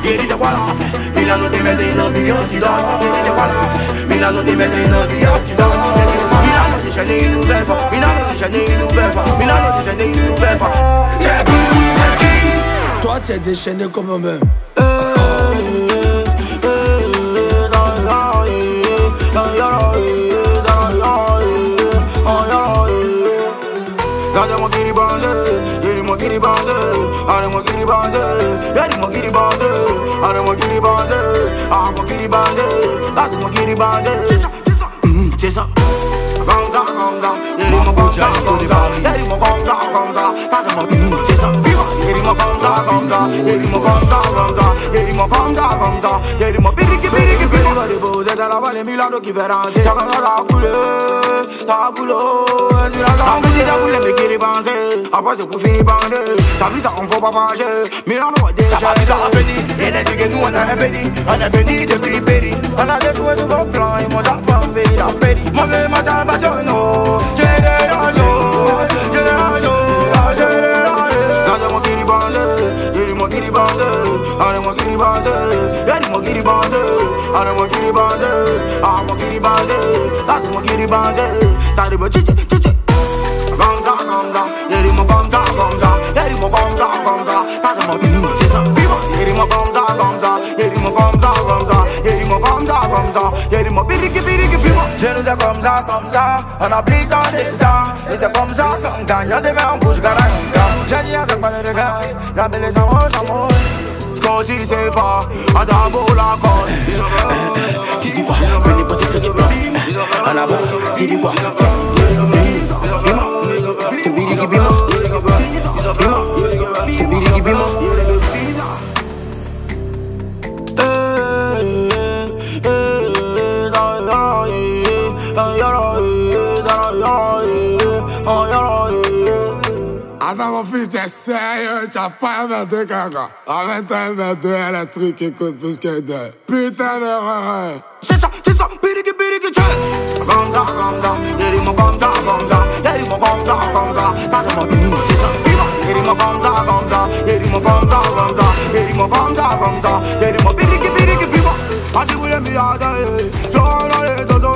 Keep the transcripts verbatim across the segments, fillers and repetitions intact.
Ieri c'est quoi la fête? Milano ti mette in ambiance qui donne. Ieri c'est quoi la fête? Milano ti mette in ambiance qui donne. Ieri c'est quoi Milano déchaîné une nouvelle fois. Milano déchaîné une nouvelle fois. Milano déchaîné une nouvelle fois. Check it, toi t'es déchaîné comme un même. Gardez-moi qui dit bandé, dis-moi qui dit bandé, allez-moi qui dit bandé, dis-moi qui dit bandé, allez-moi qui dit bandé, allez-moi qui dit bandé, laisse-moi qui dit bandé. C'est ça. Comme ça, comme ça, dis-moi comme ça, comme ça, dis-moi comme ça, comme ça, ça c'est mon c'est ça. Dis-moi comme ça, comme ça, dis-moi comme ça, comme ça, dis-moi comme ça, comme ça, dis-moi piriki, piriki, piriki. C'est la vallée Milano qui fait danser. Ça commence à couler, ça coule. C'est la gambe qui t'a coulé mais qui dit penser. Après c'est pour finir bandé. T'as vu ça, on faut pas manger. Milano est déjà. T'as pas vu ça à Pédi. Et les trucs nous on a un Pédi. On a Pédi depuis Pédi. On a des jouets de vos plans. Et moi j'ai fait un Pédi dans Pédi. Moi je m'en sers pas sur nous. J'ai des rangos. J'ai des rangos. J'ai des rangos. Gardez-moi qui dit bandé. Dis-moi qui dit bandé. Allez-moi qui dit bandé. Dis-moi qui dit bandé. Allez-moi qui dit bandé. Allez-moi qui dit bandé. Laisse-moi qui dit bandé. Ça dit bon tchitchi tchitchi. Comme ça, comme ça. Dis-moi comme ça, comme ça. Dis-moi comme ça, comme ça. Ça c'est mon but, c'est ça. Dis-moi comme ça, comme ça. Dis-moi comme ça, comme ça. Dis-moi comme ça, comme ça. Dis-moi piriki, piriki, piriki. Je nous ai comme ça, comme ça. On a pris tant de ça. Et c'est comme ça qu'on gagne. Y'a des mains en bouche, gars. J'ai dit à ce pas de gars. La belle est sans mot, sans mot. Scotty c'est fort, à ta boule la cause. Qui dit quoi? Venez passer ce type là. En avant, c'est dit quoi? Bima, Kibiriki Bima, Bima, Kibiriki Bima. Attends mon fils, t'es sérieux, t'as pas un verre de caca. Arrête un verre de électrique, écoute plus que deux. Putain d'erreur. C'est ça, c'est ça, piriki piriki tchè. Comme ça, comme ça, dis-moi comme ça, comme ça. Dis-moi comme ça, comme ça, ça c'est mon but, c'est ça. Dis-moi comme ça, comme ça, dis-moi comme ça, comme ça. Dis-moi comme ça, comme ça, dis-moi piriki piriki pima. Ati voulait m'y attaquer, j'en ai dos.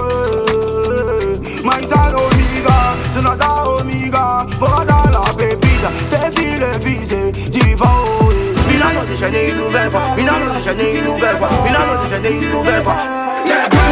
Maïsa l'omiga, je n'attends omiga. Voilà la pépite, c'est filé visé, diva. Milano déchaîné une nouvelle fois, Milano déchaîné une nouvelle fois, Milano déchaîné une nouvelle fois.